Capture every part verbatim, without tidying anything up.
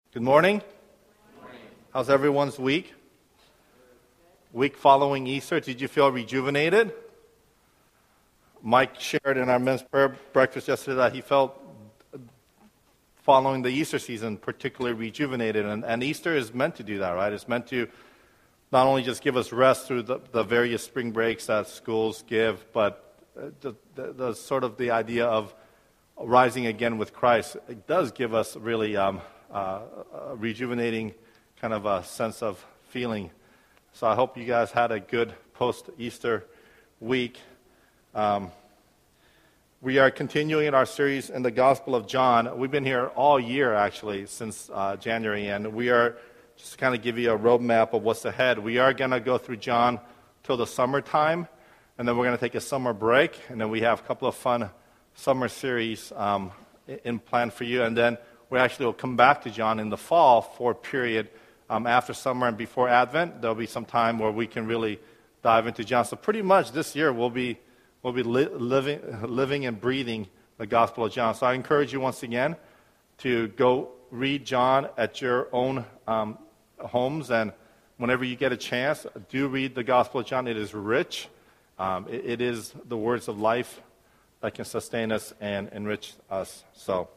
Good morning. Good morning. How's everyone's week? Week following Easter, did you feel rejuvenated? Mike shared in our men's prayer breakfast yesterday that he felt following the Easter season particularly rejuvenated. And, and Easter is meant to do that, right? It's meant to not only just give us rest through the, the various spring breaks that schools give, but the, the, the sort of the idea of rising again with Christ. It does give us really um, uh, a rejuvenating kind of a sense of feeling. So I hope you guys had a good post-Easter week. Um, we are continuing in our series in the Gospel of John. We've been here all year, actually, since uh, January, and we are just to kind of give you a roadmap of what's ahead. We are going to go through John till the summertime, and then we're going to take a summer break, and then we have a couple of fun summer series um, in plan for you, and then we actually will come back to John in the fall for a period um, after summer and before Advent. There'll be some time where we can really dive into John. So pretty much this year we'll be we'll be li- living living and breathing the Gospel of John. So I encourage you once again to go read John at your own um, homes, and whenever you get a chance, do read the Gospel of John. It is rich. Um, it, it is the words of life that can sustain us and enrich us. So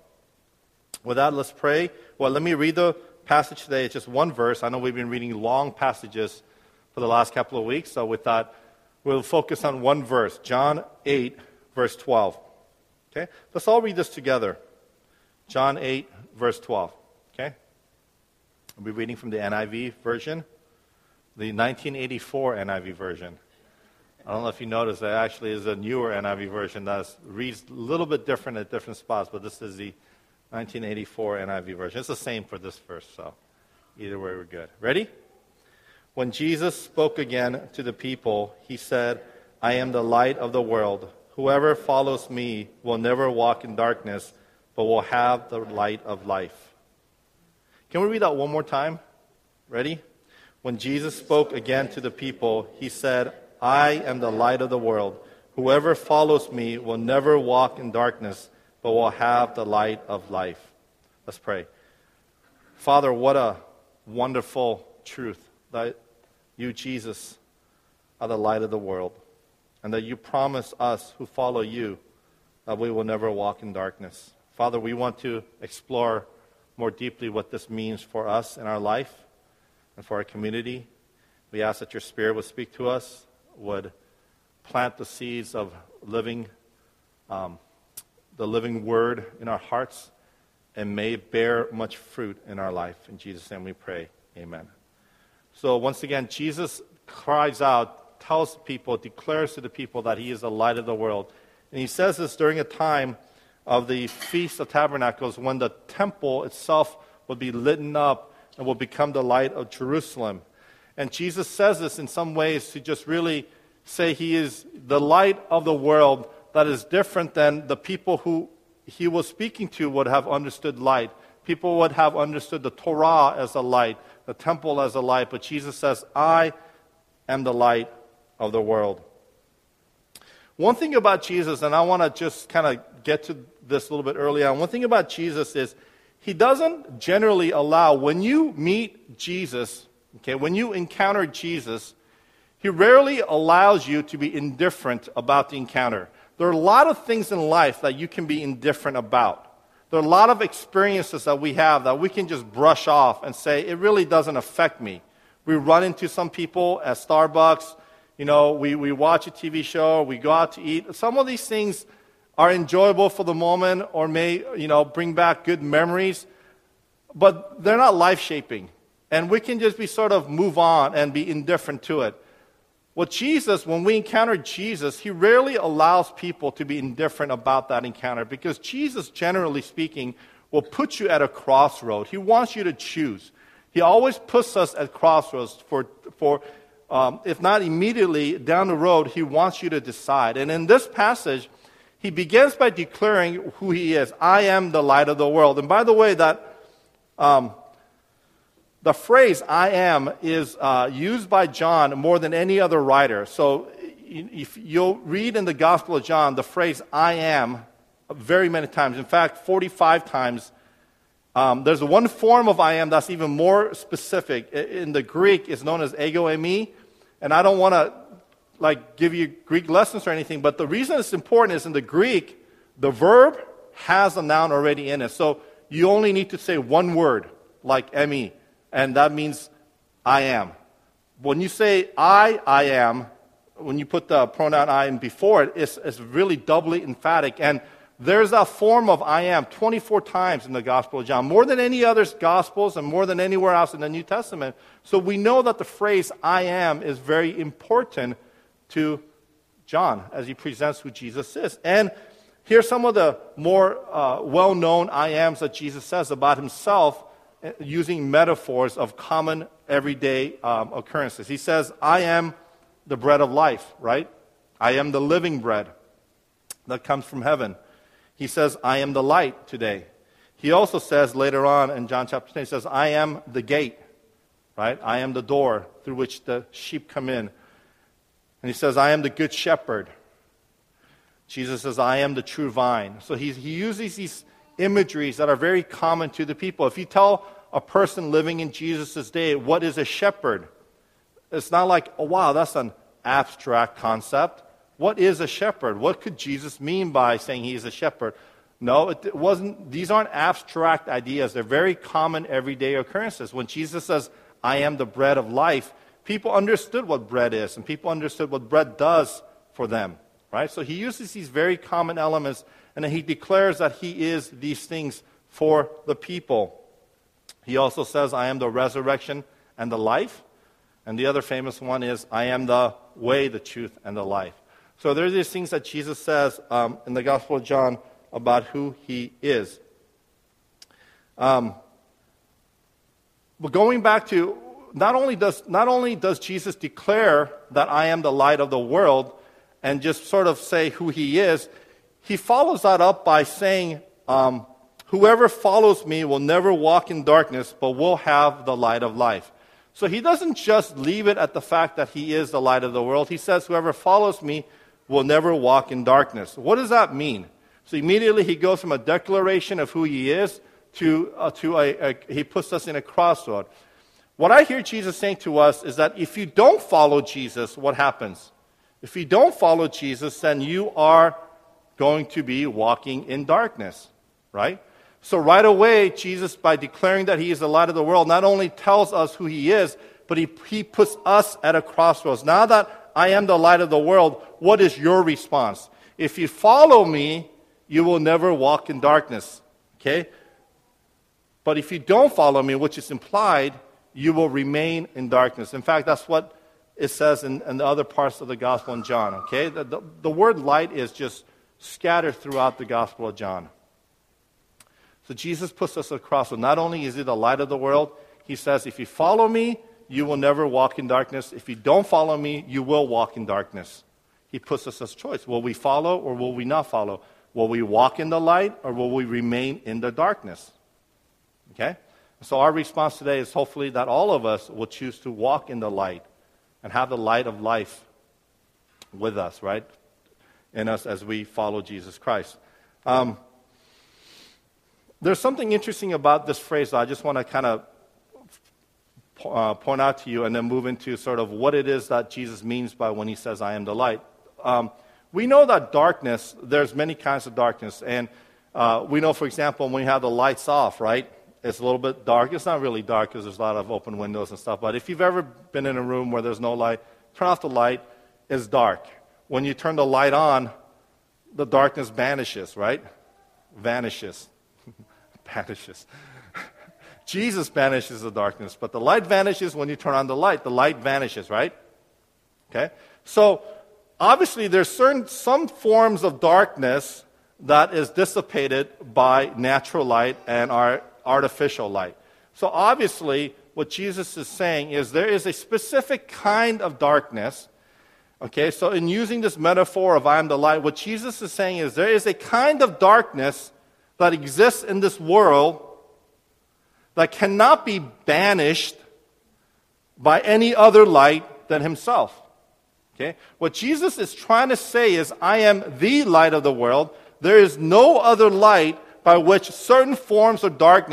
with that, let's pray. Well, let me read the passage today. It's just one verse. I know we've been reading long passages for the last couple of weeks, so with that, we'll focus on one verse, John eight, verse twelve. Okay? Let's all read this together. John eight, verse twelve. Okay? I'll be reading from the N I V version, the nineteen eighty-four N I V version. I don't know if you noticed, there actually is a newer N I V version that reads a little bit different at different spots, but this is the nineteen eighty-four N I V version. It's the same for this verse, so either way we're good. Ready? When Jesus spoke again to the people, he said, I am the light of the world. Whoever follows me will never walk in darkness, but will have the light of life. Can we read that one more time? Ready? When Jesus spoke again to the people, he said, I am the light of the world. Whoever follows me will never walk in darkness, but will have the light of life. Let's pray. Father, what a wonderful truth that you, Jesus, are the light of the world, and that you promise us who follow you that we will never walk in darkness. Father, we want to explore more deeply what this means for us in our life and for our community. We ask that your Spirit would speak to us, would plant the seeds of living, um, the living word in our hearts, and may bear much fruit in our life. In Jesus' name we pray. Amen. So once again, Jesus cries out, tells people, declares to the people that he is the light of the world. And he says this during a time of the Feast of Tabernacles, when the temple itself will be lit up and will become the light of Jerusalem. And Jesus says this in some ways to just really say he is the light of the world that is different than the people who he was speaking to would have understood light. People would have understood the Torah as a light, the temple as a light, but Jesus says, I am the light of the world. One thing about Jesus, and I want to just kind of get to this a little bit early on, one thing about Jesus is he doesn't generally allow, when you meet Jesus, okay, when you encounter Jesus, he rarely allows you to be indifferent about the encounter. There are a lot of things in life that you can be indifferent about. There are a lot of experiences that we have that we can just brush off and say, it really doesn't affect me. We run into some people at Starbucks, you know, we, we watch a T V show, we go out to eat. Some of these things are enjoyable for the moment or may, you know, bring back good memories, but they're not life-shaping. And we can just be sort of move on and be indifferent to it. Well, Jesus, when we encounter Jesus, he rarely allows people to be indifferent about that encounter, because Jesus, generally speaking, will put you at a crossroad. He wants you to choose. He always puts us at crossroads for, for um, if not immediately, down the road, he wants you to decide. And in this passage, he begins by declaring who he is. I am the light of the world. And by the way, that um, the phrase I am is uh, used by John more than any other writer. So if you'll read in the Gospel of John the phrase I am very many times. In fact, forty-five times Um, there's one form of I am that's even more specific. In the Greek, it's known as ego eimi. And I don't want to like give you Greek lessons or anything, but the reason it's important is in the Greek, the verb has a noun already in it. So you only need to say one word, like emi, and that means I am. When you say I, I am, when you put the pronoun I in before it, it's, it's really doubly emphatic. And there's a form of I am twenty-four times in the Gospel of John, more than any other Gospels and more than anywhere else in the New Testament. So we know that the phrase I am is very important to John as he presents who Jesus is. And here's some of the more uh, well-known I ams that Jesus says about himself using metaphors of common everyday um, occurrences. He says, I am the bread of life, right? I am the living bread that comes from heaven. He says, I am the light today. He also says later on in John chapter ten, he says, I am the gate, right? I am the door through which the sheep come in. And he says, I am the good shepherd. Jesus says, I am the true vine. So he, he uses these imageries that are very common to the people. If you tell a person living in Jesus' day, what is a shepherd? It's not like, oh wow, that's an abstract concept. What is a shepherd? What could Jesus mean by saying he is a shepherd? No, it wasn't. These aren't abstract ideas. They're very common everyday occurrences. When Jesus says, I am the bread of life, people understood what bread is, and people understood what bread does for them, right? So he uses these very common elements, and then he declares that he is these things for the people. He also says, I am the resurrection and the life. And the other famous one is, I am the way, the truth, and the life. So there are these things that Jesus says um, in the Gospel of John about who he is. Um, but going back to, not only does not only does Jesus declare that I am the light of the world and just sort of say who he is, he follows that up by saying, um, whoever follows me will never walk in darkness, but will have the light of life. So he doesn't just leave it at the fact that he is the light of the world. He says, whoever follows me will never walk in darkness. What does that mean? So immediately he goes from a declaration of who he is to, uh, to a, a, he puts us in a crossroad. What I hear Jesus saying to us is that if you don't follow Jesus, what happens? If you don't follow Jesus, then you are going to be walking in darkness, right? So right away, Jesus, by declaring that he is the light of the world, not only tells us who he is, but he, he puts us at a crossroads. Now that I am the light of the world, what is your response? If you follow me, you will never walk in darkness, okay? But if you don't follow me, which is implied, you will remain in darkness. In fact, that's what it says in, in the other parts of the Gospel in John, okay? The, the, the word light is just scattered throughout the Gospel of John. So Jesus puts us across. So not only is he the light of the world, he says, if you follow me, you will never walk in darkness. If you don't follow me, you will walk in darkness. He puts us as choice. Will we follow or will we not follow? Will we walk in the light or will we remain in the darkness? Okay? So our response today is hopefully that all of us will choose to walk in the light and have the light of life with us, right? In us as we follow Jesus Christ. Um, there's something interesting about this phrase that I just want to kind of uh, point out to you and then move into sort of what it is that Jesus means by when he says, I am the light. Um, we know that darkness, there's many kinds of darkness. And uh, we know, for example, when you have the lights off, right? It's a little bit dark. It's not really dark because there's a lot of open windows and stuff. But if you've ever been in a room where there's no light, turn off the light, it's dark. When you turn the light on, the darkness vanishes, right? Vanishes. Vanishes. Jesus banishes the darkness, but the light vanishes when you turn on the light. The light vanishes, right? Okay? So, obviously, there's certain some forms of darkness that is dissipated by natural light and our artificial light. So obviously, what Jesus is saying is there is a specific kind of darkness. Okay, so in using this metaphor of I am the light, what Jesus is saying is there is a kind of darkness that exists in this world that cannot be banished by any other light than himself. Okay? What Jesus is trying to say is, I am the light of the world. There is no other light by which certain forms of darkness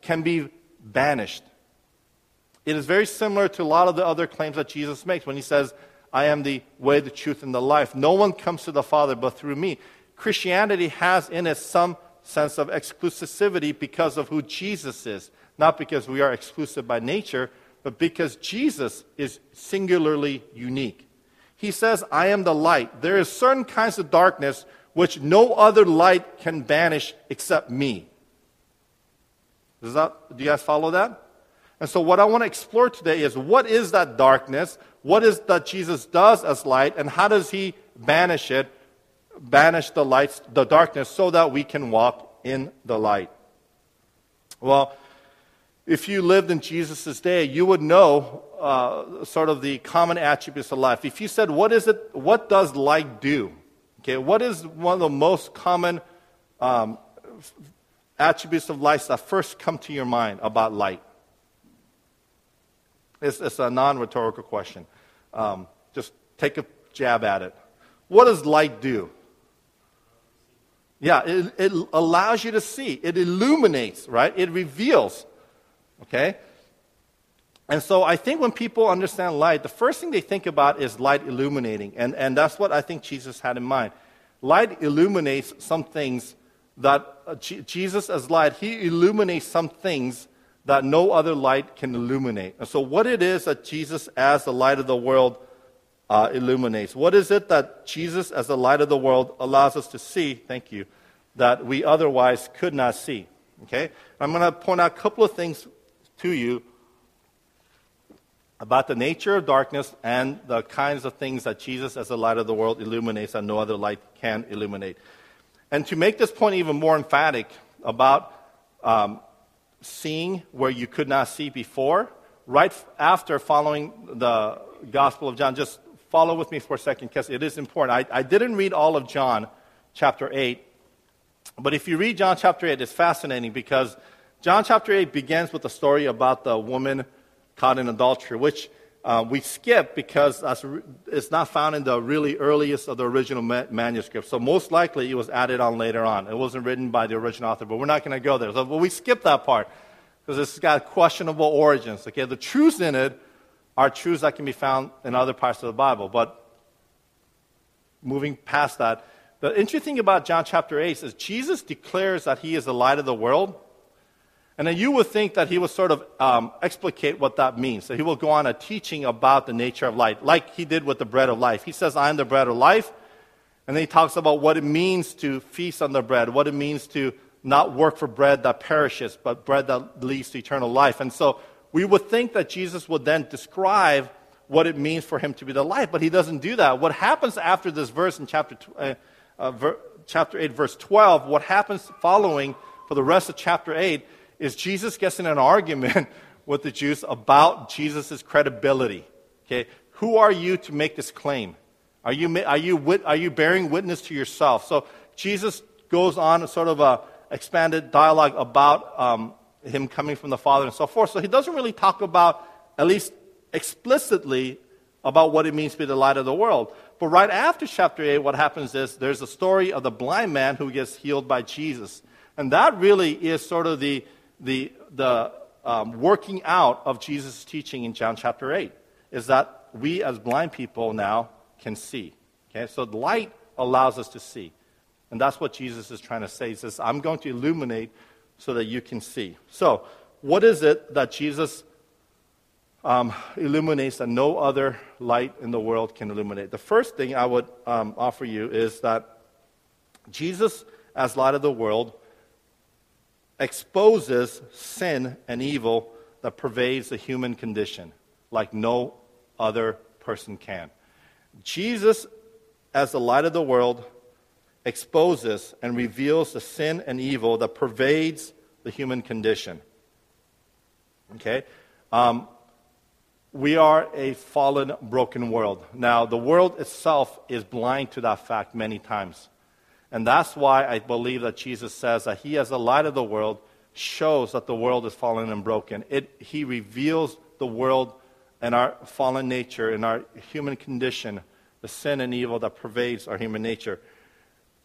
can be banished. It is very similar to a lot of the other claims that Jesus makes when he says, I am the way, the truth, and the life. No one comes to the Father but through me. Christianity has in it some sense of exclusivity because of who Jesus is. Not because we are exclusive by nature, but because Jesus is singularly unique. He says, I am the light. There is certain kinds of darkness which no other light can banish except me. Does that, do you guys follow that? And so what I want to explore today is what is that darkness? What is that Jesus does as light? And how does he banish it, banish the lights, the darkness, so that we can walk in the light? Well, if you lived in Jesus' day, you would know uh, sort of the common attributes of life. If you said, what is it, what does light do? Okay, what is one of the most common um, attributes of life that first come to your mind about light? It's, it's a non-rhetorical question. Um, just take a jab at it. What does light do? Yeah, it, it allows you to see. It illuminates, right? It reveals. Okay? And so I think when people understand light, the first thing they think about is light illuminating. And, and that's what I think Jesus had in mind. Light illuminates some things that, uh, G- Jesus as light, he illuminates some things that no other light can illuminate. And so what it is that Jesus as the light of the world uh, illuminates? What is it that Jesus as the light of the world allows us to see, thank you, that we otherwise could not see? Okay? I'm going to point out a couple of things to you about the nature of darkness and the kinds of things that Jesus as the light of the world illuminates that no other light can illuminate. And to make this point even more emphatic about um, seeing where you could not see before, right after following the Gospel of John, just follow with me for a second because it is important. I, I didn't read all of John chapter eight, but if you read John chapter eight, it's fascinating because John chapter eight begins with a story about the woman caught in adultery, which uh, we skip because that's, it's not found in the really earliest of the original ma- manuscript. So most likely it was added on later on. It wasn't written by the original author, but we're not going to go there. So well, we skip that part because it's got questionable origins. Okay, the truths in it are truths that can be found in other parts of the Bible. But moving past that, the interesting thing about John chapter eight is Jesus declares that he is the light of the world. And then you would think that he will sort of um, explicate what that means. So he will go on a teaching about the nature of light, like he did with the bread of life. He says, I am the bread of life. And then he talks about what it means to feast on the bread, what it means to not work for bread that perishes, but bread that leads to eternal life. And so we would think that Jesus would then describe what it means for him to be the light, but he doesn't do that. What happens after this verse in chapter, uh, uh, ver- chapter eight, verse twelve, what happens following for the rest of chapter eight is Jesus gets in an argument with the Jews about Jesus' credibility. Okay, who are you to make this claim? Are you are you are you bearing witness to yourself? So Jesus goes on a sort of a expanded dialogue about um, him coming from the Father and so forth. So he doesn't really talk about, at least explicitly, about what it means to be the light of the world. But right after chapter eight, what happens is there's a story of the blind man who gets healed by Jesus, and that really is sort of the the the um, working out of Jesus' teaching in John chapter eight, is that we as blind people now can see. Okay, so the light allows us to see. And that's what Jesus is trying to say. He says, I'm going to illuminate so that you can see. So, what is it that Jesus um, illuminates that no other light in the world can illuminate? The first thing I would um, offer you is that Jesus, as light of the world, exposes sin and evil that pervades the human condition like no other person can. Jesus, as the light of the world, exposes and reveals the sin and evil that pervades the human condition. Okay? Um, we are a fallen, broken world. Now, the world itself is blind to that fact many times. And that's why I believe that Jesus says that he, as the light of the world, shows that the world is fallen and broken. It, he reveals the world and our fallen nature and our human condition, the sin and evil that pervades our human nature.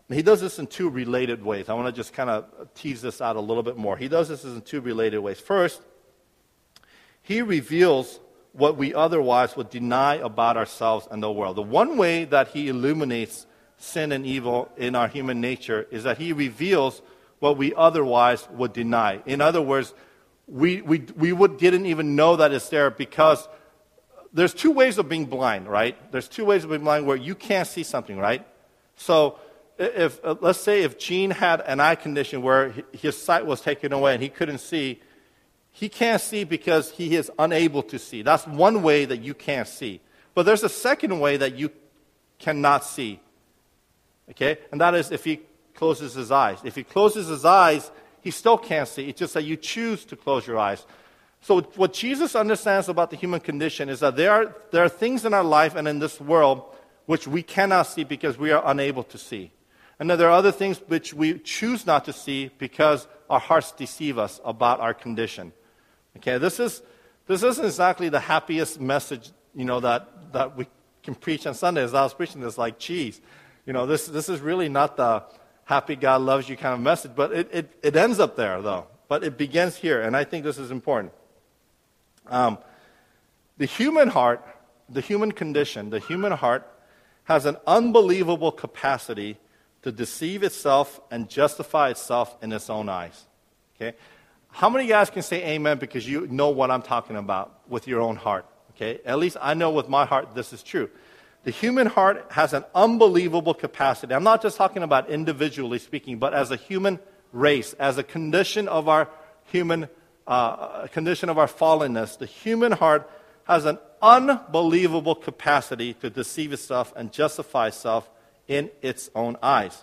he does this in two related ways. I want to just kind of tease this out a little bit more. He does this in two related ways. First, he reveals what we otherwise would deny about ourselves and the world. The one way that he illuminates sin and evil in our human nature is that he reveals what we otherwise would deny. In other words, we we we would, didn't even know that it's there, because there's two ways of being blind, right? There's two ways of being blind where you can't see something, right? So if uh, let's say if Gene had an eye condition where his sight was taken away and he couldn't see, he can't see because he is unable to see. That's one way that you can't see. But there's a second way that you cannot see. Okay? And that is if he closes his eyes. If he closes his eyes, he still can't see. It's just that you choose to close your eyes. So what Jesus understands about the human condition is that there are, there are things in our life and in this world which we cannot see because we are unable to see. And then there are other things which we choose not to see because our hearts deceive us about our condition. Okay, this is this isn't exactly the happiest message, you know, that, that we can preach on Sundays. I was preaching this like, geez, you know, this this is really not the happy God loves you kind of message, but it, it, it ends up there, though. But it begins here, and I think this is important. Um, the human heart, the human condition, the human heart has an unbelievable capacity to deceive itself and justify itself in its own eyes. Okay? How many guys can say amen because you know what I'm talking about with your own heart? Okay? At least I know with my heart this is true. The human heart has an unbelievable capacity. I'm not just talking about individually speaking, but as a human race, as a condition of our human, uh, condition of our fallenness, the human heart has an unbelievable capacity to deceive itself and justify itself in its own eyes.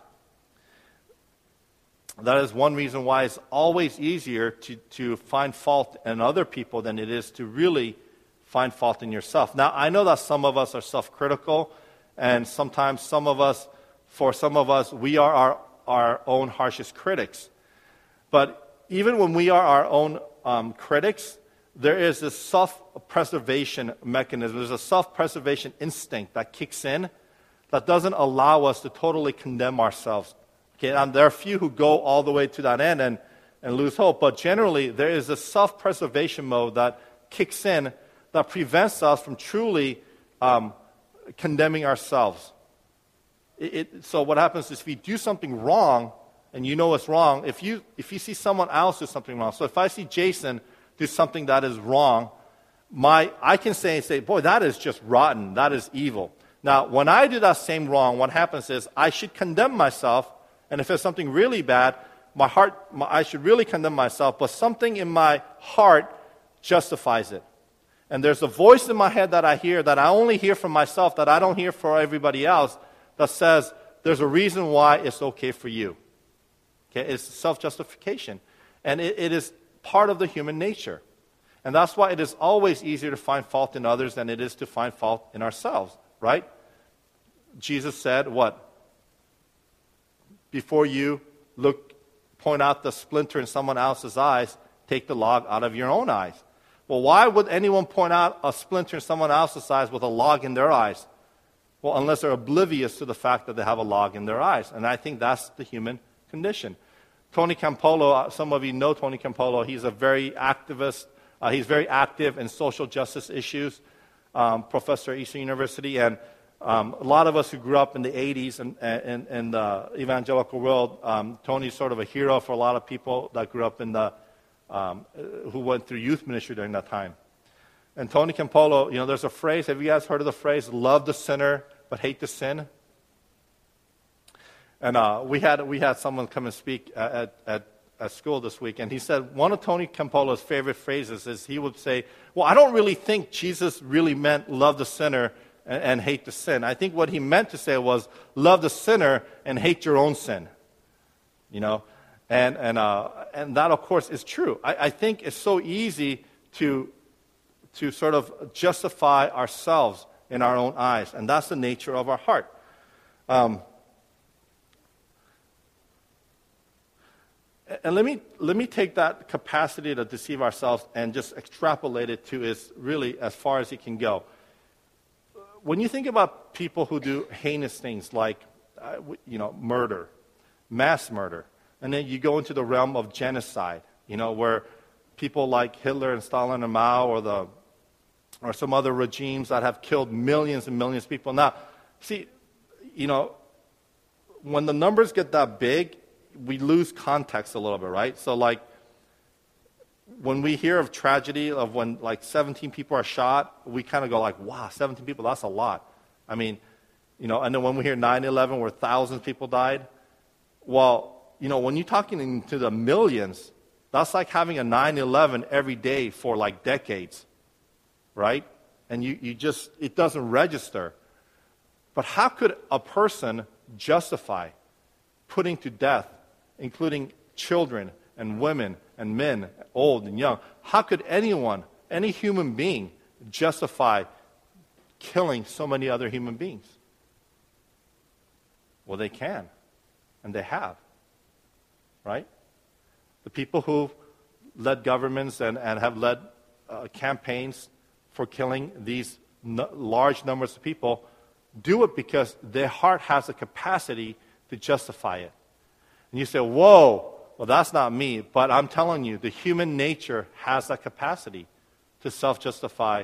That is one reason why it's always easier to, to find fault in other people than it is to really find fault in yourself. Now, I know that some of us are self-critical, and sometimes some of us, for some of us, we are our, our own harshest critics. But even when we are our own um, critics, there is this self-preservation mechanism. There's a self-preservation instinct that kicks in that doesn't allow us to totally condemn ourselves. Okay, and there are a few who go all the way to that end and, and lose hope, but generally there is a self-preservation mode that kicks in that prevents us from truly um, condemning ourselves. It, it, so what happens is if you do something wrong, and you know it's wrong, if you if you see someone else do something wrong, so if I see Jason do something that is wrong, my I can say, say, boy, that is just rotten, that is evil. Now, when I do that same wrong, what happens is I should condemn myself, and if it's something really bad, my heart, my, I should really condemn myself, but something in my heart justifies it. And there's a voice in my head that I hear that I only hear from myself, that I don't hear for everybody else, that says there's a reason why it's okay for you. Okay, it's self-justification. And it, it is part of the human nature. And that's why it is always easier to find fault in others than it is to find fault in ourselves, right? Jesus said, what? Before you look, point out the splinter in someone else's eyes, take the log out of your own eyes. Well, why would anyone point out a splinter in someone else's eyes with a log in their eyes? Well, unless they're oblivious to the fact that they have a log in their eyes. And I think that's the human condition. Tony Campolo, some of you know Tony Campolo. He's a very activist. Uh, he's very active in social justice issues, um, professor at Eastern University. And um, a lot of us who grew up in the eighties and in, in, in the evangelical world, um, Tony's sort of a hero for a lot of people that grew up in the Um, who went through youth ministry during that time. And Tony Campolo, you know, there's a phrase, have you guys heard of the phrase, love the sinner but hate the sin? And uh, we had we had someone come and speak at, at, at school this week, and he said one of Tony Campolo's favorite phrases is he would say, well, I don't really think Jesus really meant love the sinner and, and hate the sin. I think what he meant to say was love the sinner and hate your own sin, you know? And and uh, and that, of course, is true. I, I think it's so easy to to sort of justify ourselves in our own eyes, and that's the nature of our heart. Um, and let me let me take that capacity to deceive ourselves and just extrapolate it to is really as far as it can go. When you think about people who do heinous things like uh, you know, murder, mass murder. And then you go into the realm of genocide, you know, where people like Hitler and Stalin and Mao or the or some other regimes that have killed millions and millions of people. Now, see, you know, when the numbers get that big, we lose context a little bit, right? So, like, when we hear of tragedy of when, like, seventeen people are shot, we kind of go like, wow, seventeen people, that's a lot. I mean, you know, and then when we hear nine eleven where thousands of people died, well, you know, when you're talking into the millions, that's like having a nine eleven every day for, like, decades, right? And you, you just, it doesn't register. But how could a person justify putting to death, including children and women and men, old and young? How could anyone, any human being, justify killing so many other human beings? Well, they can, and they have, right? The people who led governments and, and have led uh, campaigns for killing these n- large numbers of people do it because their heart has the capacity to justify it. And you say, whoa, well, that's not me. But I'm telling you, the human nature has that capacity to self-justify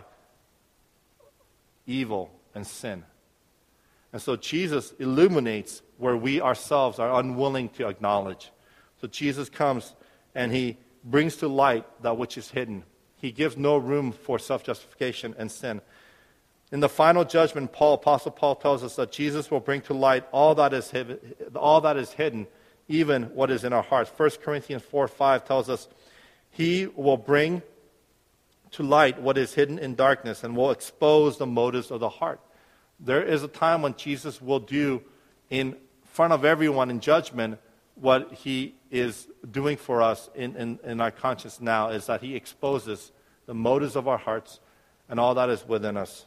evil and sin. And so Jesus illuminates where we ourselves are unwilling to acknowledge. So Jesus comes and he brings to light that which is hidden. He gives no room for self-justification and sin. In the final judgment, Paul, Apostle Paul tells us that Jesus will bring to light all that is hidden, all that is hidden, even what is in our hearts. First Corinthians four five tells us, he will bring to light what is hidden in darkness and will expose the motives of the heart. There is a time when Jesus will do in front of everyone in judgment what he is doing for us in, in, in our conscience now, is that he exposes the motives of our hearts and all that is within us.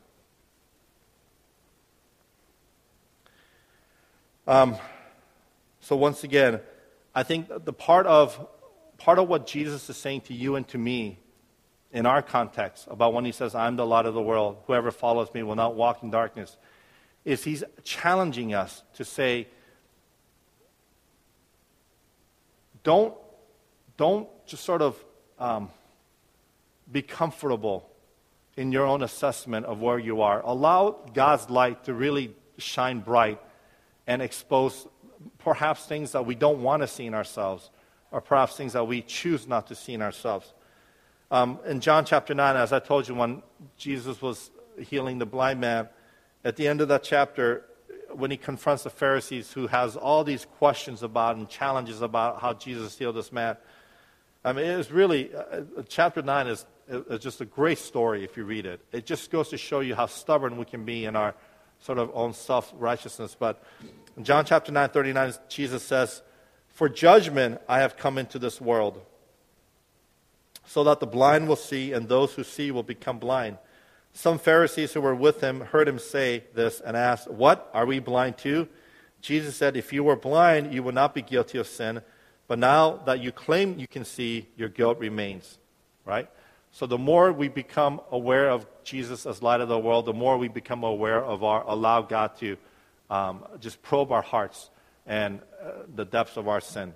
Um, so once again, I think the part of part of what Jesus is saying to you and to me in our context about when he says, I'm the light of the world, whoever follows me will not walk in darkness, is he's challenging us to say, don't, don't just sort of um, be comfortable in your own assessment of where you are. Allow God's light to really shine bright and expose perhaps things that we don't want to see in ourselves, or perhaps things that we choose not to see in ourselves. Um, in John chapter nine, as I told you, when Jesus was healing the blind man, at the end of that chapter, when he confronts the Pharisees who has all these questions about and challenges about how Jesus healed this man, I mean, it is really, uh, chapter nine is, is just a great story if you read it. It just goes to show you how stubborn we can be in our sort of own self-righteousness. But in John chapter nine, thirty-nine, Jesus says, for judgment I have come into this world, so that the blind will see, and those who see will become blind. Some Pharisees who were with him heard him say this and asked, what, are we blind too? Jesus said, if you were blind, you would not be guilty of sin. But now that you claim you can see, your guilt remains. Right? So the more we become aware of Jesus as light of the world, the more we become aware of our, allow God to um, just probe our hearts and uh, the depths of our sin.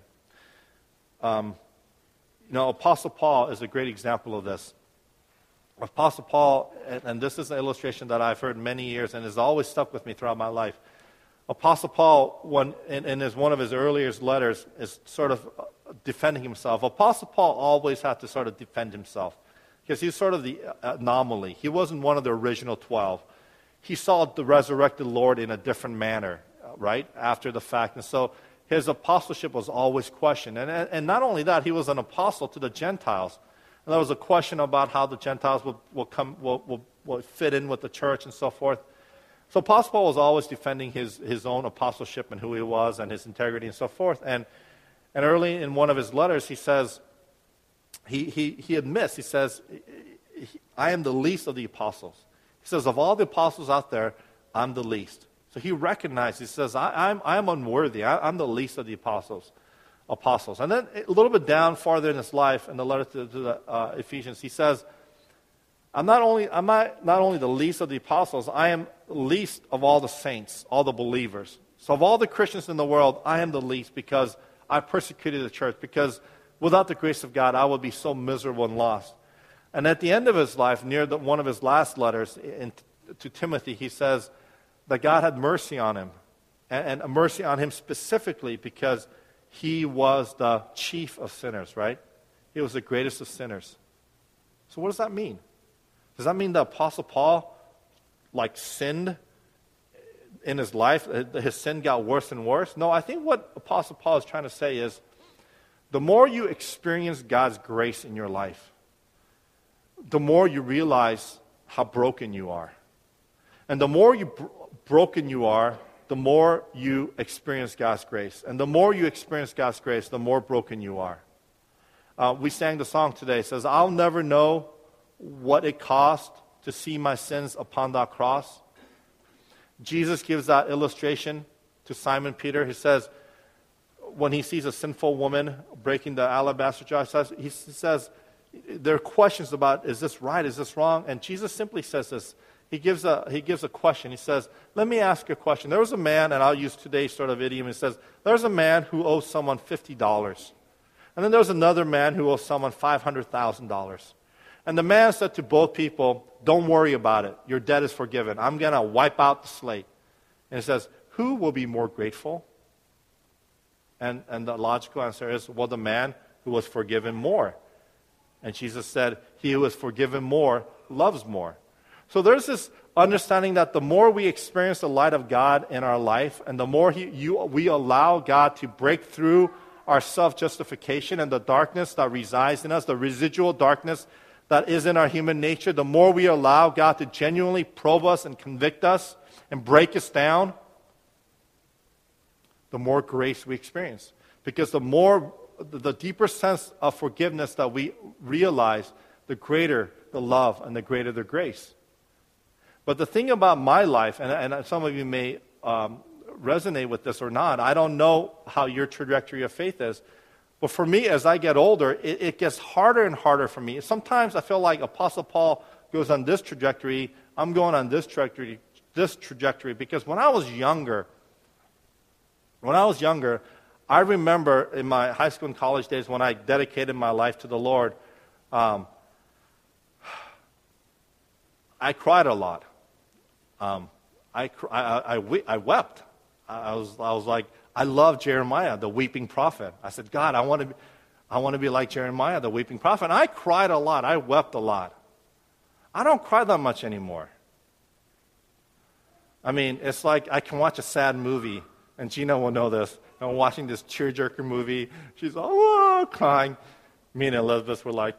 Um, you know, Apostle Paul is a great example of this. Apostle Paul, and, and this is an illustration that I've heard many years and has always stuck with me throughout my life. Apostle Paul, when, in, in his, one of his earliest letters, is sort of defending himself. Apostle Paul always had to sort of defend himself because he's sort of the anomaly. He wasn't one of the original twelve. He saw the resurrected Lord in a different manner, right, after the fact. And so his apostleship was always questioned. And, and not only that, he was an apostle to the Gentiles. And there was a question about how the Gentiles will, will, come, will, will, will fit in with the church and so forth. So Apostle Paul was always defending his, his own apostleship and who he was and his integrity and so forth. And, and early in one of his letters, he says, he, he, he admits, he says, I am the least of the apostles. He says, of all the apostles out there, I'm the least. So he recognizes, he says, I, I'm, I'm unworthy. I, I'm the least of the apostles. apostles. And then a little bit down farther in his life, in the letter to, to the uh, Ephesians, he says, I'm not only I'm not, not only the least of the apostles, I am least of all the saints, all the believers. So of all the Christians in the world, I am the least because I persecuted the church, because without the grace of God, I would be so miserable and lost. And at the end of his life, near the, one of his last letters in, to Timothy, he says that God had mercy on him, and, and mercy on him specifically because he was the chief of sinners, right? He was the greatest of sinners. So what does that mean? Does that mean the Apostle Paul, like, sinned in his life? His sin got worse and worse? No, I think what Apostle Paul is trying to say is, the more you experience God's grace in your life, the more you realize how broken you are. And the more you bro- broken you are, the more you experience God's grace. And the more you experience God's grace, the more broken you are. Uh, we sang the song today. It says, I'll never know what it cost to see my sins upon that cross. Jesus gives that illustration to Simon Peter. He says, when he sees a sinful woman breaking the alabaster jar, he says, there are questions about, is this right, is this wrong? And Jesus simply says this. He gives a he gives a question. He says, let me ask you a question. There was a man, and I'll use today's sort of idiom. He says, there's a man who owes someone fifty dollars. And then there was another man who owes someone five hundred thousand dollars. And the man said to both people, don't worry about it. Your debt is forgiven. I'm going to wipe out the slate. And he says, who will be more grateful? And, and the logical answer is, well, the man who was forgiven more. And Jesus said, he who is forgiven more loves more. So there's this understanding that the more we experience the light of God in our life, and the more he, you, we allow God to break through our self-justification and the darkness that resides in us, the residual darkness that is in our human nature, the more we allow God to genuinely probe us and convict us and break us down, the more grace we experience. Because the more, the deeper sense of forgiveness that we realize, the greater the love and the greater the grace. But the thing about my life, and, and some of you may um, resonate with this or not, I don't know how your trajectory of faith is, but for me, as I get older, it, it gets harder and harder for me. Sometimes I feel like Apostle Paul goes on this trajectory, I'm going on this trajectory, this trajectory, because when I was younger, when I was younger, I remember in my high school and college days when I dedicated my life to the Lord, um, I cried a lot. Um, I, I, I, I wept. I was, I was like, I love Jeremiah, the weeping prophet. I said, God, I want to be, I want to be like Jeremiah, the weeping prophet. And I cried a lot. I wept a lot. I don't cry that much anymore. I mean, it's like I can watch a sad movie, and Gina will know this. I'm watching this tearjerker movie. She's all oh, crying. Me and Elizabeth were like,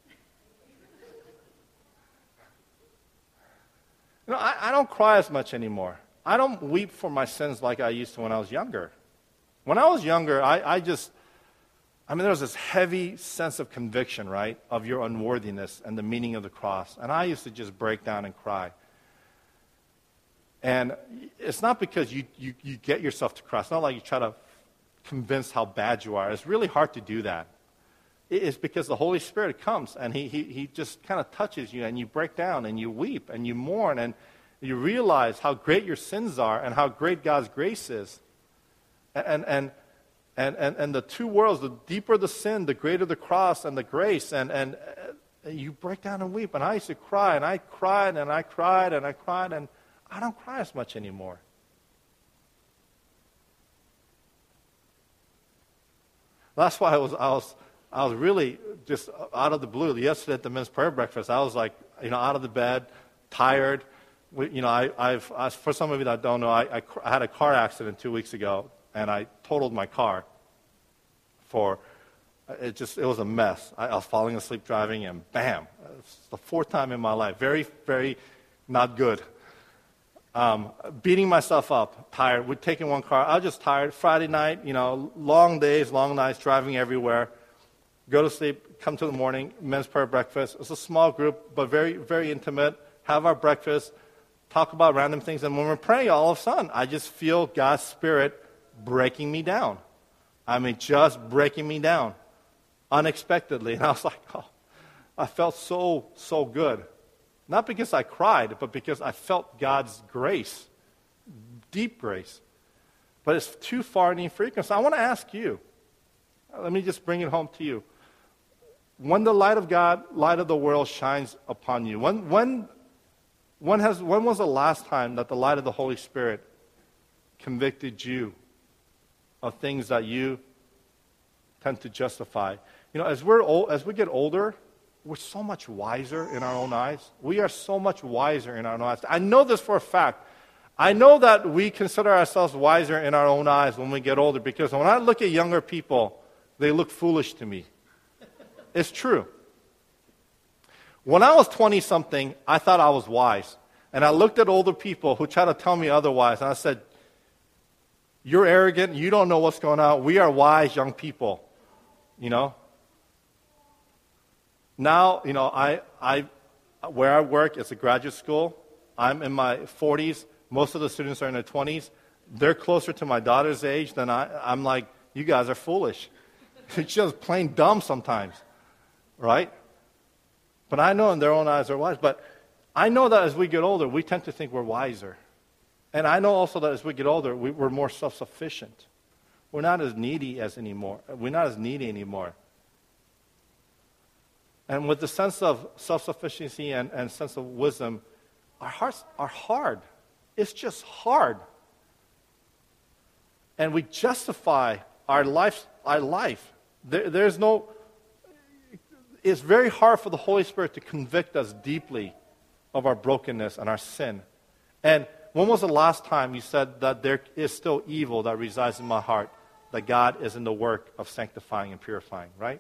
you know, I, I don't cry as much anymore. I don't weep for my sins like I used to when I was younger. When I was younger, I, I just, I mean, there was this heavy sense of conviction, right, of your unworthiness and the meaning of the cross. And I used to just break down and cry. And it's not because you, you, you get yourself to cry. It's not like you try to convince how bad you are. It's really hard to do that. It's because the Holy Spirit comes and he, he, he just kind of touches you and you break down and you weep and you mourn and you realize how great your sins are and how great God's grace is. And, and, and, and, and the two worlds, the deeper the sin, the greater the cross and the grace. And, and you break down and weep. And I used to cry and I cried and I cried and I cried and I don't cry as much anymore. That's why I was, I was, I was really just out of the blue. Yesterday at the men's prayer breakfast, I was like, you know, out of the bed, tired. We, you know, I, I've, I, for some of you that don't know, I, I, I had a car accident two weeks ago, and I totaled my car. For it just, it was a mess. I, I was falling asleep driving, and bam, it's the fourth time in my life. Very, very not good. Um, beating myself up, tired. We're taking one car. I was just tired. Friday night, you know, long days, long nights, driving everywhere. Go to sleep, come to the morning, men's prayer breakfast. It's a small group, but very, very intimate. Have our breakfast, talk about random things. And when we're praying, all of a sudden, I just feel God's Spirit breaking me down. I mean, just breaking me down unexpectedly. And I was like, oh, I felt so, so good. Not because I cried, but because I felt God's grace, deep grace. but it's too far and infrequent. So I want to ask you, let me just bring it home to you. When the light of God, light of the world shines upon you, when, when, when, has, when was the last time that the light of the Holy Spirit convicted you of things that you tend to justify? You know, as, we're old, as we get older, we're so much wiser in our own eyes. We are so much wiser in our own eyes. I know this for a fact. I know that we consider ourselves wiser in our own eyes when we get older, because when I look at younger people, they look foolish to me. It's true. When I was twenty-something, I thought I was wise. And I looked at older people who try to tell me otherwise, and I said, you're arrogant, you don't know what's going on. We are wise young people, you know. Now, you know, I, I, where I work, it's a graduate school. I'm in my forties. Most of the students are in their twenties. They're closer to my daughter's age than I. I'm like, you guys are foolish. It's just plain dumb sometimes, right? But I know in their own eyes they're wise. But I know that as we get older, we tend to think we're wiser. And I know also that as we get older, we, we're more self-sufficient. We're not as needy as anymore. We're not as needy anymore. And with the sense of self-sufficiency and, and sense of wisdom, our hearts are hard. It's just hard. And we justify our life. Our life. There, there's no, it's very hard for the Holy Spirit to convict us deeply of our brokenness and our sin. And when was the last time you said that there is still evil that resides in my heart, that God is in the work of sanctifying and purifying, right?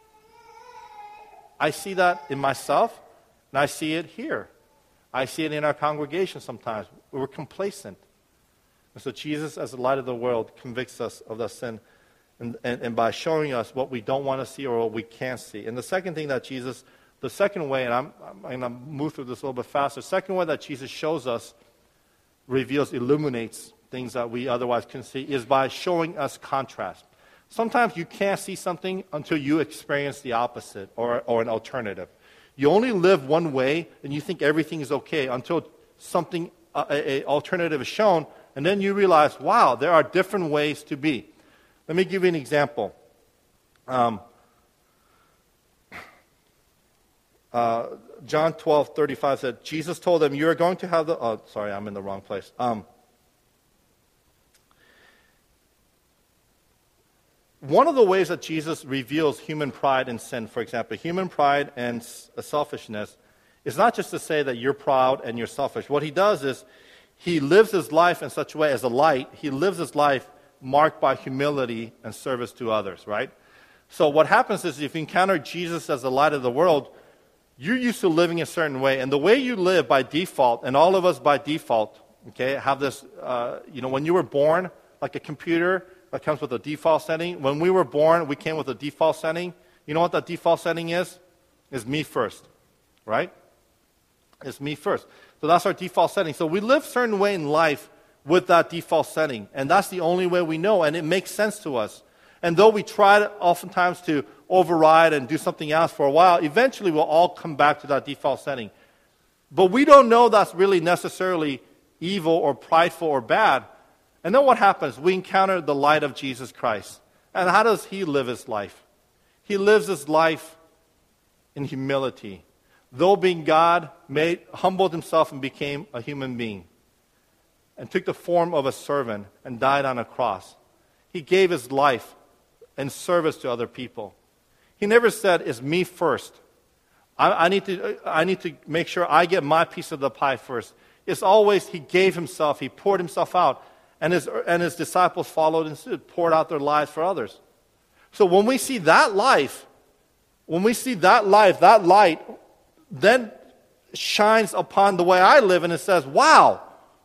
I see that in myself, and I see it here. I see it in our congregation sometimes. We're complacent. And so Jesus, as the light of the world, convicts us of that sin, and, and, and by showing us what we don't want to see or what we can't see. And the second thing that Jesus, the second way, and I'm, I'm going to move through this a little bit faster, the second way that Jesus shows us, reveals, illuminates things that we otherwise couldn't see, is by showing us contrast. Sometimes you can't see something until you experience the opposite or, or an alternative. You only live one way, and you think everything is okay until something, uh, a, a alternative is shown, and then you realize, wow, there are different ways to be. Let me give you an example. Um, uh, John twelve thirty-five said, Jesus told them, you are going to have the, oh, sorry, I'm in the wrong place. Um, One of the ways that Jesus reveals human pride and sin, for example, human pride and selfishness, is not just to say that you're proud and you're selfish. What he does is he lives his life in such a way, as a light, he lives his life marked by humility and service to others, right? So what happens is if you encounter Jesus as the light of the world, you're used to living a certain way. And the way you live by default, and all of us by default, okay, have this, uh, you know, when you were born, like a computer, that comes with a default setting. When we were born, we came with a default setting. You know what that default setting is? It's me first, right? It's me first. So that's our default setting. So we live a certain way in life with that default setting. And that's the only way we know, and it makes sense to us. And though we try to, oftentimes to override and do something else for a while, eventually we'll all come back to that default setting. But we don't know that's really necessarily evil or prideful or bad. And then what happens? We encounter the light of Jesus Christ. And how does he live his life? He lives his life in humility. Though being God, made, humbled himself and became a human being. And took the form of a servant and died on a cross. He gave his life in service to other people. He never said, it's me first. I, I, need to, I need to make sure I get my piece of the pie first. It's always he gave himself, he poured himself out. And his, and his disciples followed and stood, poured out their lives for others. So when we see that life, when we see that life, that light, then shines upon the way I live, and it says, wow,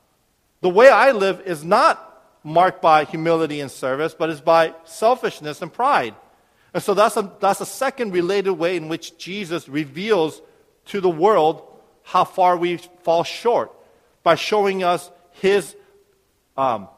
the way I live is not marked by humility and service, but is by selfishness and pride. And so that's a, that's a second related way in which Jesus reveals to the world how far we fall short, by showing us his Um,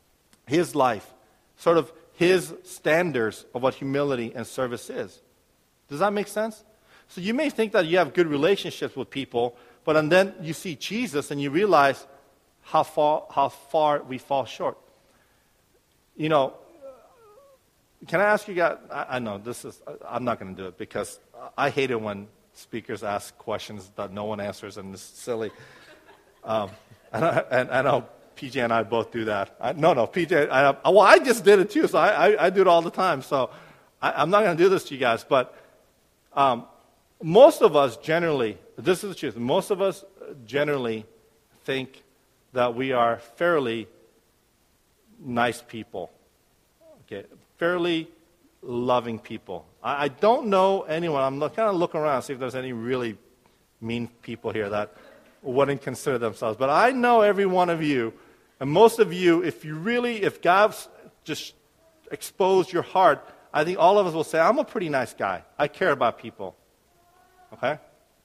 his life, sort of his standards of what humility and service is. Does that make sense? So you may think that you have good relationships with people, but and then you see Jesus and you realize how far, how far we fall short. you know, can I ask you guys, I, I know this is, I'm not going to do it because I hate it when speakers ask questions that no one answers and it's silly. Um, and, I, and I know P J and I both do that. I, no, no, P J, I, well, I just did it too, so I, I, I do it all the time. So I, I'm not going to do this to you guys, but um, most of us generally, this is the truth, most of us generally think that we are fairly nice people, okay, fairly loving people. I, I don't know anyone, I'm kind of looking around to see if there's any really mean people here that wouldn't consider themselves. But I know every one of you, and most of you, if you really, if God's just exposed your heart, I think all of us will say, I'm a pretty nice guy. I care about people. Okay?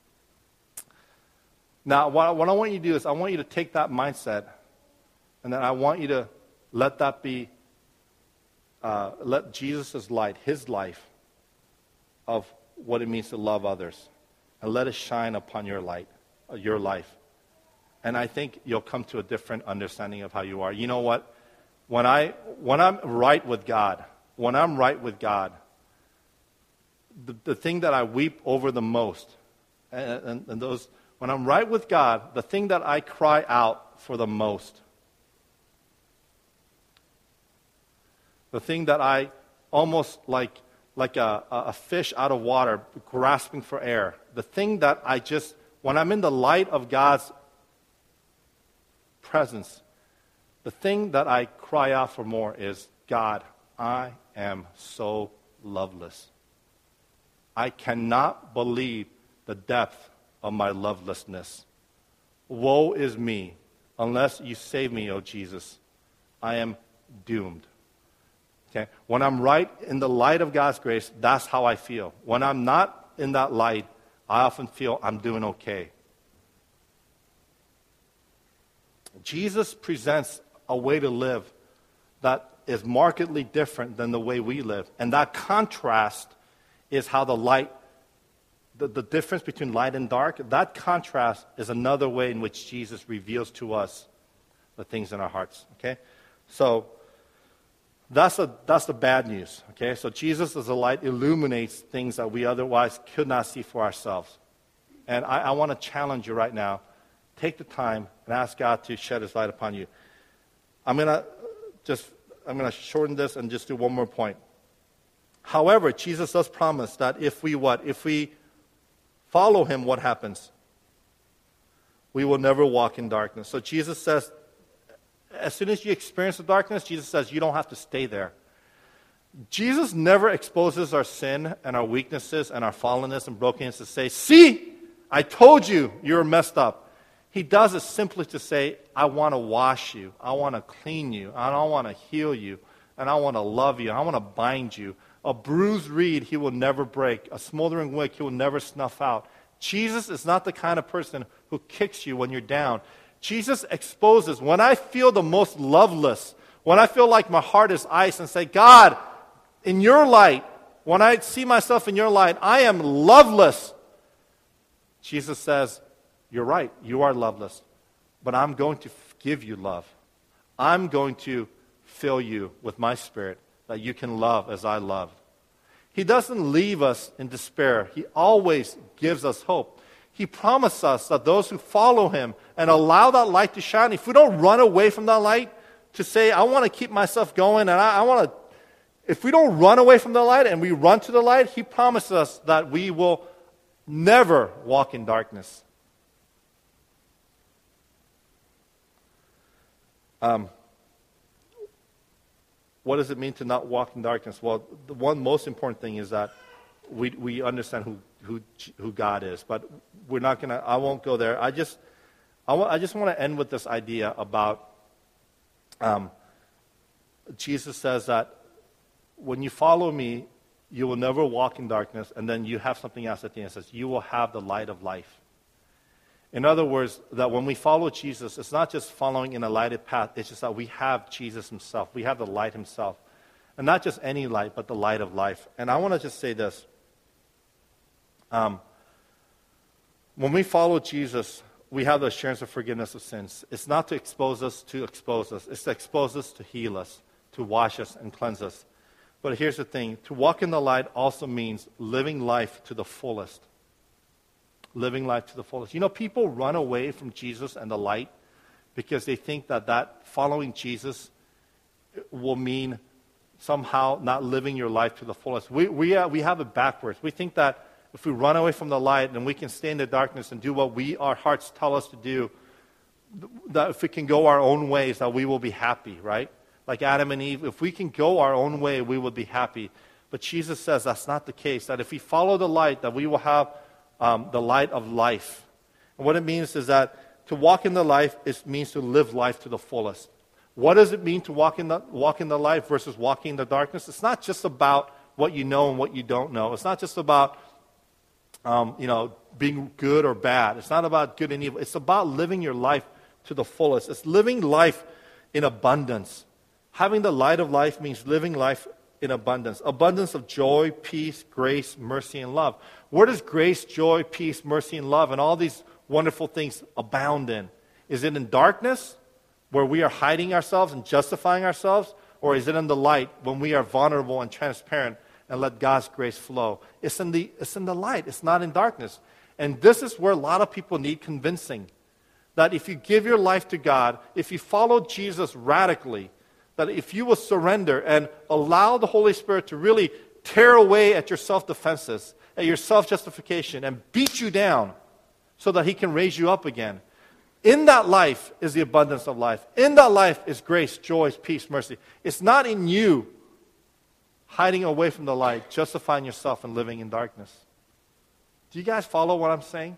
Now, what, what I want you to do is I want you to take that mindset, and then I want you to let that be, uh, let Jesus' light, his life, of what it means to love others, and let it shine upon your light, uh, your life. And I think you'll come to a different understanding of how you are. You know what? When, I, when I'm right with God, when I'm right with God, the, the thing that I weep over the most, and, and, and those, when I'm right with God, the thing that I cry out for the most, the thing that I almost like, like a, a fish out of water grasping for air, the thing that I just, when I'm in the light of God's presence, the thing that I cry out for more is, God, I am so loveless. I cannot believe the depth of my lovelessness. Woe is me, unless you save me, O Jesus. I am doomed. Okay? When I'm right in the light of God's grace, that's how I feel. When I'm not in that light, I often feel I'm doing okay. Jesus presents a way to live that is markedly different than the way we live. And that contrast is how the light, the, the difference between light and dark, that contrast is another way in which Jesus reveals to us the things in our hearts. Okay? So, That's a, that's the bad news, okay? So Jesus as a light illuminates things that we otherwise could not see for ourselves. And I, I want to challenge you right now. Take the time and ask God to shed his light upon you. I'm going to just, I'm going to shorten this and just do one more point. However, Jesus does promise that if we what? If we follow him, what happens? We will never walk in darkness. So Jesus says, as soon as you experience the darkness, Jesus says you don't have to stay there. Jesus never exposes our sin and our weaknesses and our fallenness and brokenness to say, see, I told you you're messed up. He does it simply to say, I want to wash you. I want to clean you. I don't want to heal you. And I want to love you. I want to bind you. A bruised reed he will never break. A smoldering wick he will never snuff out. Jesus is not the kind of person who kicks you when you're down. Jesus exposes, when I feel the most loveless, when I feel like my heart is ice and say, God, in your light, when I see myself in your light, I am loveless. Jesus says, you're right, you are loveless, but I'm going to give you love. I'm going to fill you with my spirit that you can love as I love. He doesn't leave us in despair. He always gives us hope. He promised us that those who follow him and allow that light to shine, if we don't run away from that light to say, I want to keep myself going, and I, I want to, if we don't run away from the light and we run to the light, he promises us that we will never walk in darkness. Um, what does it mean to not walk in darkness? Well, the one most important thing is that we we understand who who who God is, but we're not gonna. I won't go there. I just I want. I just want to end with this idea about. Um, Jesus says that when you follow me, you will never walk in darkness, and then you have something else at the end. It says you will have the light of life. In other words, that when we follow Jesus, it's not just following in a lighted path. It's just that we have Jesus himself. We have the light himself, and not just any light, but the light of life. And I want to just say this. Um, when we follow Jesus, we have the assurance of forgiveness of sins. It's not to expose us to expose us. It's to expose us to heal us. to wash us and cleanse us. But here's the thing. To walk in the light also means living life to the fullest. Living life to the fullest. You know, people run away from Jesus and the light because they think that, that following Jesus will mean somehow not living your life to the fullest. We, we, uh, we have it backwards. We think that if we run away from the light and we can stay in the darkness and do what we our hearts tell us to do, that if we can go our own ways, that we will be happy, right? Like Adam and Eve, if we can go our own way, we will be happy. But Jesus says that's not the case, that if we follow the light, that we will have um, the light of life. And what it means is that to walk in the life, it means to live life to the fullest. What does it mean to walk in the, walk in the light versus walking in the darkness? It's not just about what you know and what you don't know. It's not just about um, you know, being good or bad. It's not about good and evil. It's about living your life to the fullest. It's living life in abundance. Having the light of life means living life in abundance. Abundance of joy, peace, grace, mercy, and love. Where does grace, joy, peace, mercy, and love and all these wonderful things abound in? Is it in darkness, where we are hiding ourselves and justifying ourselves? Or is it in the light, when we are vulnerable and transparent and let God's grace flow? It's in the, it's in the light. It's not in darkness. And this is where a lot of people need convincing. That if you give your life to God, if you follow Jesus radically, that if you will surrender and allow the Holy Spirit to really tear away at your self-defenses, at your self-justification, and beat you down so that He can raise you up again. In that life is the abundance of life. In that life is grace, joy, peace, mercy. It's not in you hiding away from the light, justifying yourself and living in darkness. Do you guys follow what I'm saying?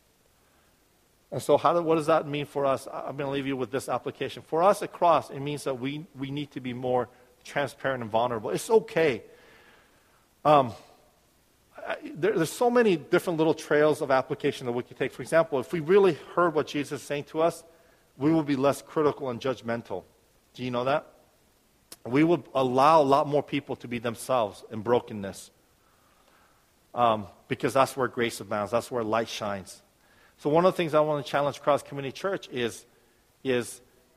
And so how do, what does that mean for us? I'm going to leave you with this application. For us at Cross, it means that we, we need to be more transparent and vulnerable. It's okay. Um, I, there, there's so many different little trails of application that we can take. For example, if we really heard what Jesus is saying to us, we will be less critical and judgmental. Do you know that? We will allow a lot more people to be themselves in brokenness. Um, because that's where grace abounds. That's where light shines. So one of the things I want to challenge Cross Community Church is, is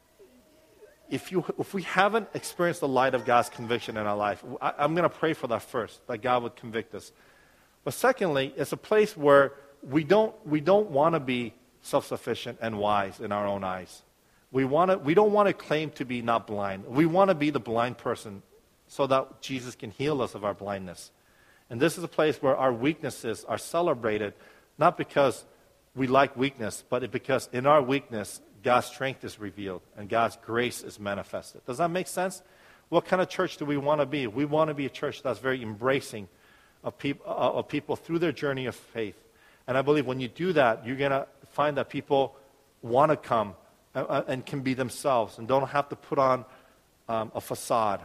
if, you, if we haven't experienced the light of God's conviction in our life, I, I'm going to pray for that first, that God would convict us. But secondly, it's a place where we don't, we don't want to be self-sufficient and wise in our own eyes. We, want to, we don't want to claim to be not blind. We want to be the blind person so that Jesus can heal us of our blindness. And this is a place where our weaknesses are celebrated, not because we like weakness, but because in our weakness, God's strength is revealed and God's grace is manifested. Does that make sense? What kind of church do we want to be? We want to be a church that's very embracing of, peop- uh, of people through their journey of faith. And I believe when you do that, you're going to find that people want to come and, uh, and can be themselves and don't have to put on um, a facade.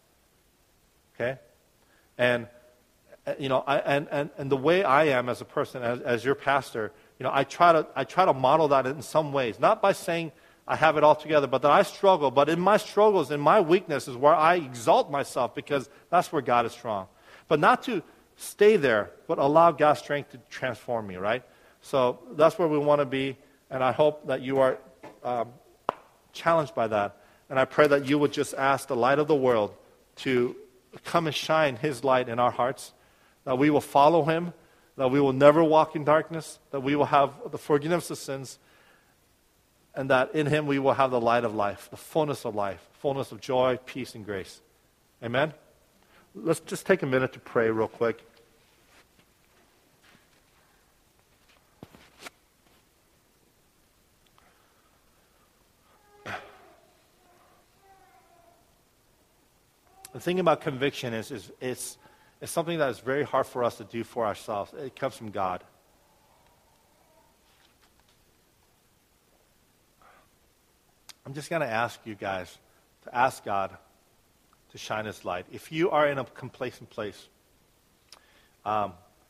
Okay? And, uh, you know, I, and, and, and the way I am as a person, as, as your pastor, you know, I try to I try to model that in some ways, not by saying I have it all together, but that I struggle. But in my struggles, in my weakness, is where I exalt myself because that's where God is strong. But not to stay there, but allow God's strength to transform me, right? So that's where we want to be, and I hope that you are um, challenged by that. And I pray that you would just ask the light of the world to come and shine His light in our hearts, that we will follow Him, that we will never walk in darkness, that we will have the forgiveness of sins, and that in Him we will have the light of life, the fullness of life, fullness of joy, peace, and grace. Amen? Let's just take a minute to pray real quick. The thing about conviction is, is it's It's something that is very hard for us to do for ourselves. It comes from God. I'm just going to ask you guys to ask God to shine His light. If you are in a complacent place, um,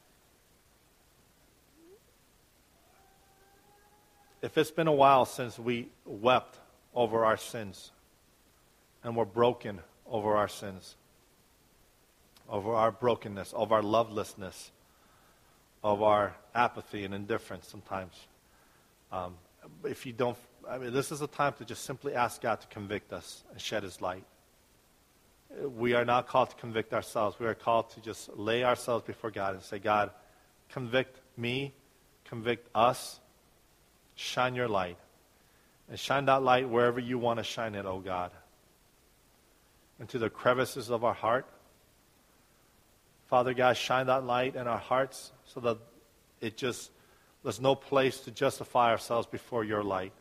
if it's been a while since we wept over our sins and were broken over our sins, over our brokenness, of our lovelessness, of our apathy and indifference sometimes. Um, if you don't, I mean, this is a time to just simply ask God to convict us and shed His light. we are not called to convict ourselves. We are called to just lay ourselves before God and say, God, convict me, convict us, shine your light. And shine that light wherever you want to shine it, oh God. Into the crevices of our heart. Father God, shine that light in our hearts so that it just, there's no place to justify ourselves before your light.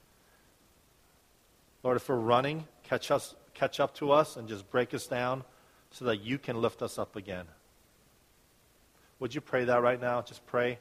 Lord, if we're running, catch us, catch up to us and just break us down so that you can lift us up again. Would you pray that right now? Just pray.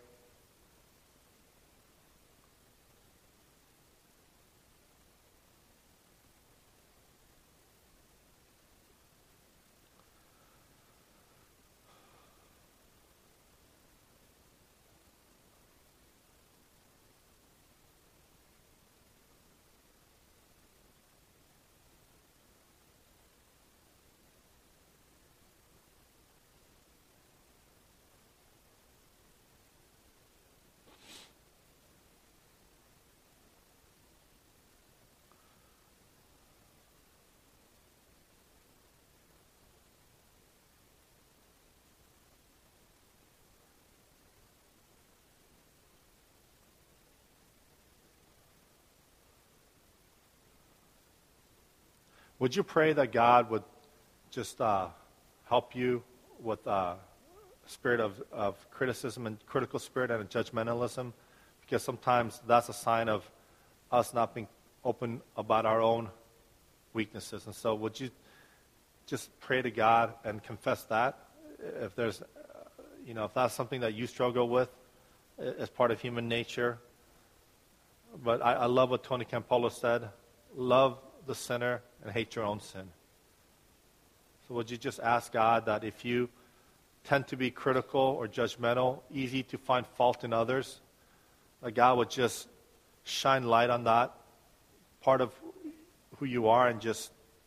Would you pray that God would just uh, help you with a uh, spirit of, of criticism and critical spirit and judgmentalism? Because sometimes that's a sign of us not being open about our own weaknesses. And so would you just pray to God and confess that? If there's, uh, you know, if that's something that you struggle with as part of human nature. But I, I love what Tony Campolo said. Love the sinner and hate your own sin. So would you just ask God that if you tend to be critical or judgmental, easy to find fault in others, that God would just shine light on that part of who you are and just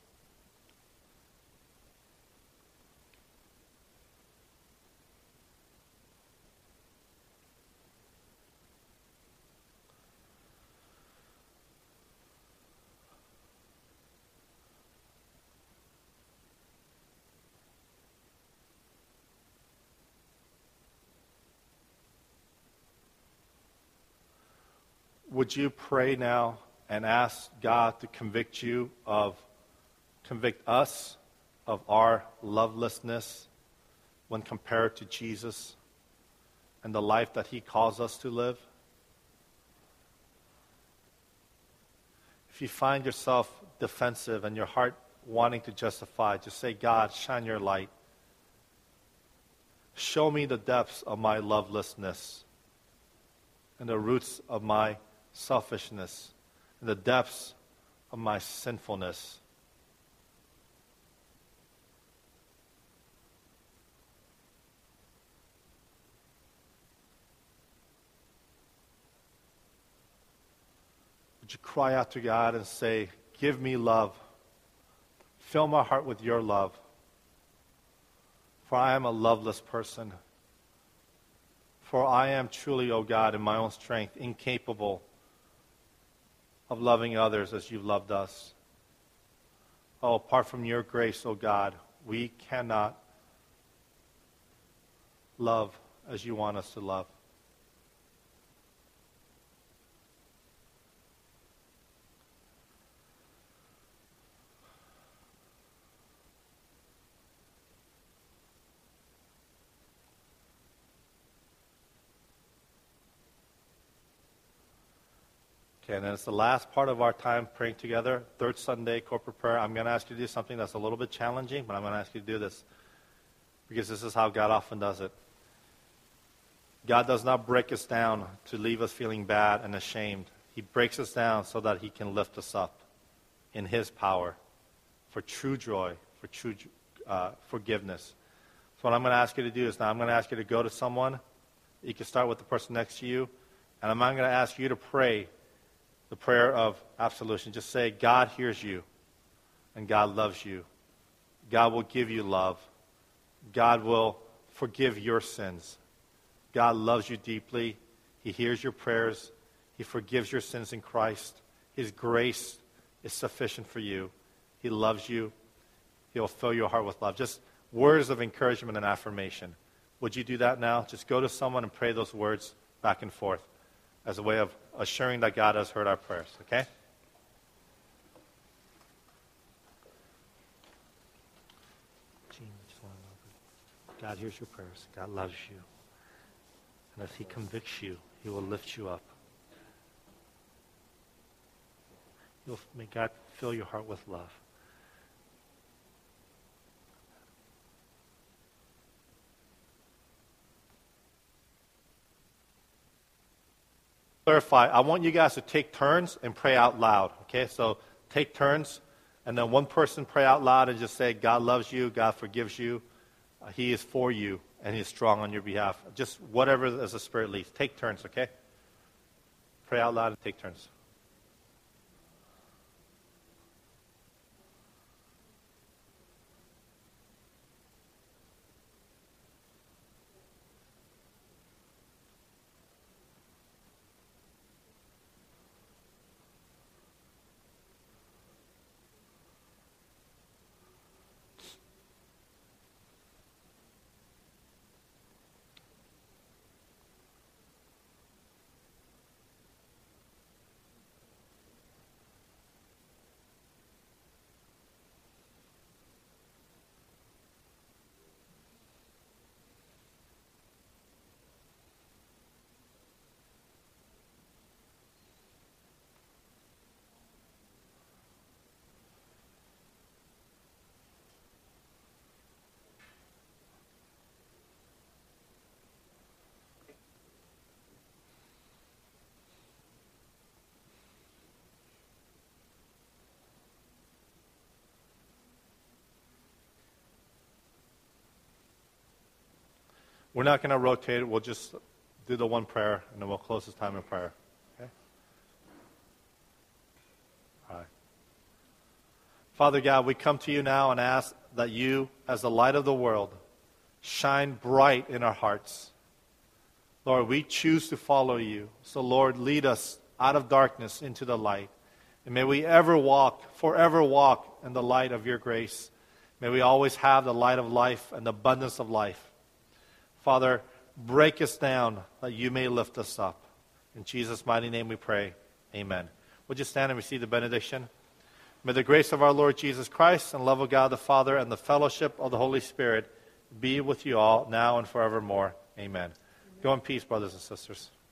would you pray now and ask God to convict you of, convict us of our lovelessness when compared to Jesus and the life that he calls us to live? If you find yourself defensive and your heart wanting to justify, just say, God, shine your light. Show me the depths of my lovelessness and the roots of my selfishness, and the depths of my sinfulness. Would you cry out to God and say, give me love. Fill my heart with your love. For I am a loveless person. For I am truly, O God, in my own strength, incapable of loving others as you've loved us. Oh, apart from your grace, oh God, we cannot love as you want us to love. Okay, and then it's the last part of our time praying together, third Sunday corporate prayer. I'm going to ask you to do something that's a little bit challenging, but I'm going to ask you to do this because this is how God often does it. God does not break us down to leave us feeling bad and ashamed. He breaks us down so that he can lift us up in his power for true joy, for true uh, forgiveness. So what I'm going to ask you to do is now I'm going to ask you to go to someone. You can start with the person next to you, and I'm going to ask you to pray the prayer of absolution. Just say, God hears you, and God loves you. God will give you love. God will forgive your sins. God loves you deeply. He hears your prayers. He forgives your sins in Christ. His grace is sufficient for you. He loves you. He'll fill your heart with love. Just words of encouragement and affirmation. Would you do that now? Just go to someone and pray those words back and forth as a way of assuring that God has heard our prayers, okay? God hears your prayers. God loves you. And as he convicts you, he will lift you up. You'll, may God fill your heart with love. Clarify, I want you guys to take turns and pray out loud, okay? So take turns, and then one person pray out loud and just say, God loves you, God forgives you, uh, he is for you, and he is strong on your behalf. Just whatever as the Spirit leads. Take turns, okay? Pray out loud and take turns. We're not going to rotate it. We'll just do the one prayer, and then we'll close this time in prayer. Okay? All right. Father God, we come to you now and ask that you, as the light of the world, shine bright in our hearts. Lord, we choose to follow you. So, Lord, lead us out of darkness into the light. And may we ever walk, forever walk in the light of your grace. May we always have the light of life and the abundance of life. Father, break us down that you may lift us up. In Jesus' mighty name we pray. Amen. Would you stand and receive the benediction? May the grace of our Lord Jesus Christ and love of God the Father and the fellowship of the Holy Spirit be with you all now and forevermore. Amen. Go in peace, brothers and sisters.